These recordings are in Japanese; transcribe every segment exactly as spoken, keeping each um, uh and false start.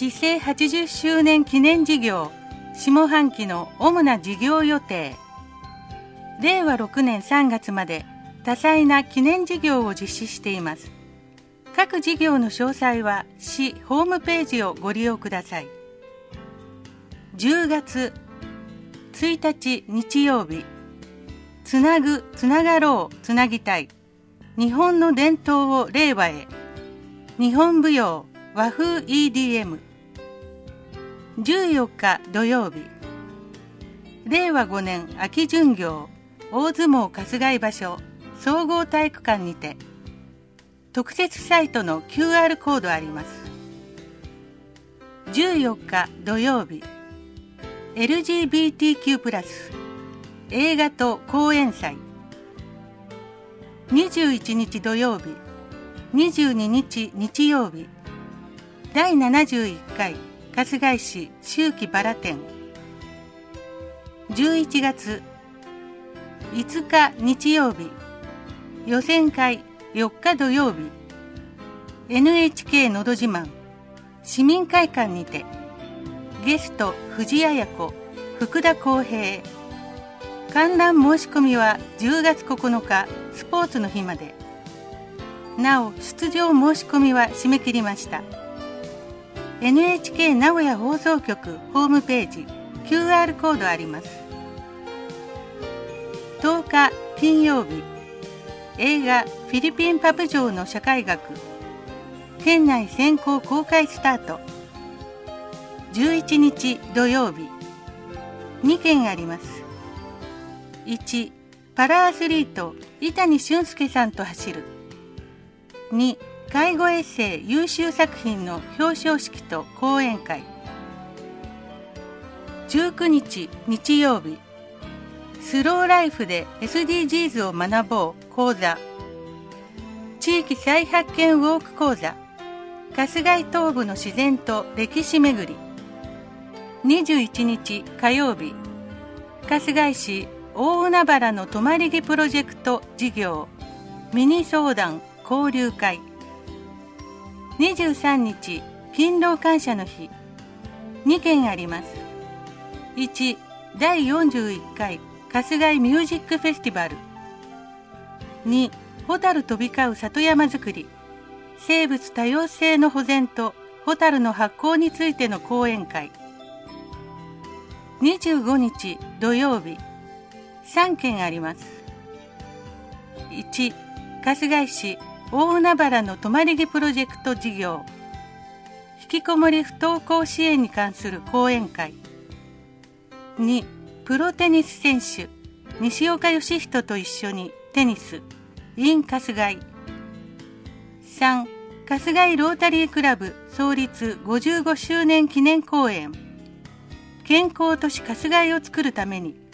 市政はちじゅっしゅうねん記念事業下半期の主な事業予定。れいわろくねんさんがつまで多彩な記念事業を実施しています。各事業の詳細は市ホームページをご利用ください。じゅうがつついたち日曜日、つなぐ、つながろう、つなぎたい。日本の伝統を令和へ。日本舞踊和風 イーディーエム。じゅうよっか土曜日、れいわごねん秋巡業大相撲春日井場所総合体育館にて、特設サイトの キューアール コードあります。じゅうよっか土曜日、エルジービーティーキュー プラス映画と講演祭。にじゅういちにち土曜日、にじゅうににち日曜日、だいななじゅういっかい春日井市秋季バラ展。じゅういちがついつか日曜日、予選会よっか土曜日、エヌエイチケー のど自慢市民会館にて、ゲスト藤あや子、福田康平。観覧申し込みはじゅうがつここのかスポーツの日まで。なお出場申し込みは締め切りました。エヌエイチケー 名古屋放送局ホームページ キューアール コードあります。とおか金曜日、映画フィリピンパブ城の社会学県内先行公開スタート。じゅういちにち土曜日、にけんあります。いち、パラアスリート伊谷俊介さんと走る。に、介護エッセイ優秀作品の表彰式と講演会。じゅうくにち日曜日、スローライフで エスディージーズ を学ぼう講座。地域再発見ウォーク講座、春日井東部の自然と歴史めぐり。にじゅういちにち火曜日、春日井市大海原の泊まり木プロジェクト事業ミニ相談交流会。にじゅうさんにち勤労感謝の日、にけんあります。いち、だいよんじゅういっかい春日井ミュージックフェスティバル。に、ホタル飛び交う里山づくり、生物多様性の保全とホタルの発酵についての講演会。にじゅうごにち土曜日、さんけんあります。いち、春日井市大海原の泊まり木プロジェクト事業引きこもり不登校支援に関する講演会。に、プロテニス選手西岡義人と一緒にテニス in 春日井。さん、春日井ロータリークラブ創立ごじゅうごしゅうねん記念公演健康都市春日井を作るために。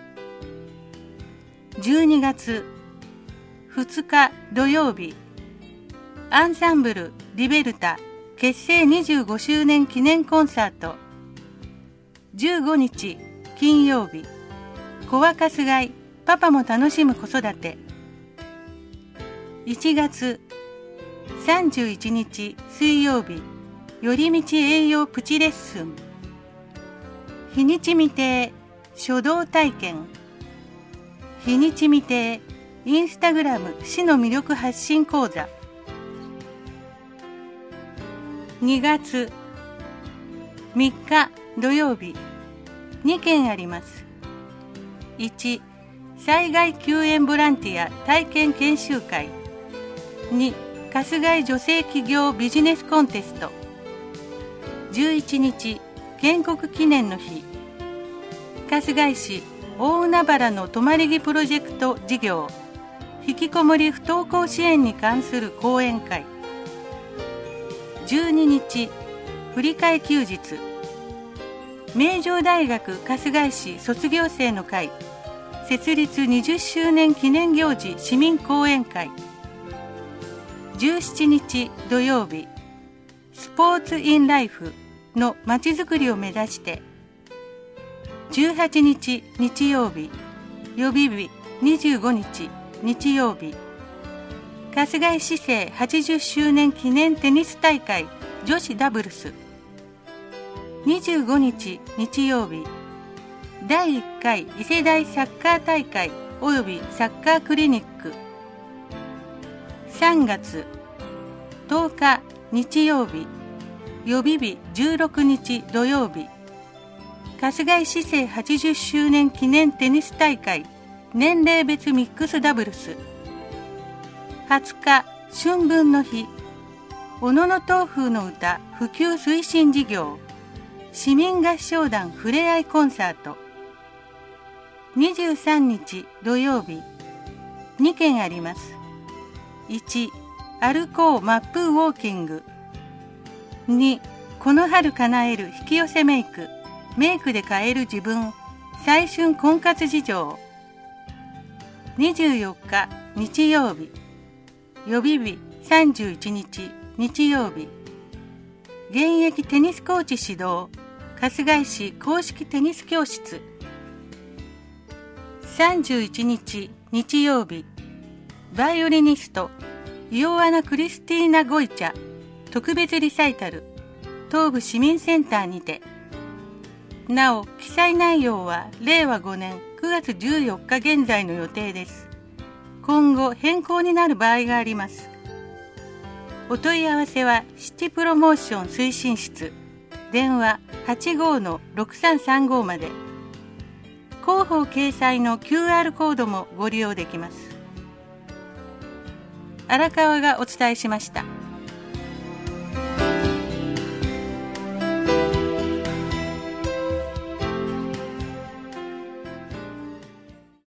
じゅうにがつふつか土曜日、アンサンブルリベルタ結成にじゅうごしゅうねん記念コンサート。じゅうごにち金曜日、コア春日井パパも楽しむ子育て。いちがつさんじゅういちにち水曜日、寄り道栄養プチレッスン。日にち未定書道体験。日にち未定インスタグラム市の魅力発信講座。にがつみっか土曜日、にけんあります。いち、災害救援ボランティア体験研修会。に、春日井女性企業ビジネスコンテスト。じゅういちにち建国記念の日、春日井市大海原の泊まり木プロジェクト事業引きこもり不登校支援に関する講演会。じゅうににち振り替え休日、名城大学春日井市卒業生の会設立にじゅっしゅうねん記念行事市民講演会。じゅうしちにち土曜日、スポーツインライフのまちづくりを目指して。じゅうはちにち日曜日、予備日にじゅうごにち日曜日、春日井市政はちじゅっしゅうねん記念テニス大会女子ダブルス。 にじゅうごにち日曜日、だいいっかい次世代サッカー大会及びサッカークリニック。さんがつとおか日曜日、予備日じゅうろくにち土曜日、春日井市政はちじゅっしゅうねん記念テニス大会年齢別ミックスダブルス。はつか春分の日、小野の東風の歌普及推進事業市民合唱団ふれあいコンサート。にじゅうさんにち土曜日、にけんあります。いち、歩こうマップウォーキング。に、この春叶える引き寄せメイク、メイクで変える自分、最春婚活事情。にじゅうよっか日曜日、予備日さんじゅういちにち日曜日、現役テニスコーチ指導、春日井市公式テニス教室。さんじゅういちにち日曜日、バイオリニストイオアナ・クリスティーナ・ゴイチャ特別リサイタル、東部市民センターにて。なお記載内容はれいわごねんくがつじゅうよっか現在の予定です。今後変更になる場合があります。お問い合わせはシティプロモーション推進室、電話 はちごーのろくさんさんご まで。広報掲載の キューアール コードもご利用できます。荒川がお伝えしました。